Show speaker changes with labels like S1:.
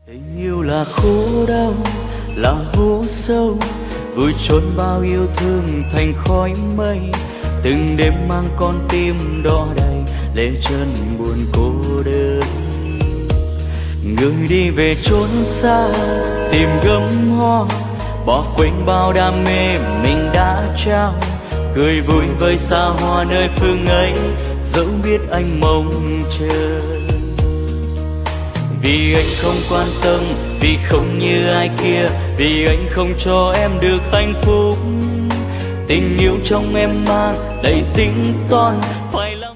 S1: Tình yêu là khổ đau, là hố sâu, vùi chôn bao yêu thương thành khói mây. Từng đêm mang con tim đo đầy lệ chân buồn cô đơn. Người đi về chốn xa tìm gấm hoa, bỏ quên bao đam mê mình đã trao. Cười vui với xa hoa nơi phương ấy, dẫu biết anh mong chờ. Vì anh không quan tâm, vì không như ai kia, vì anh không cho em được hạnh phúc. Tình yêu trong em mang đầy tính toán, phải làm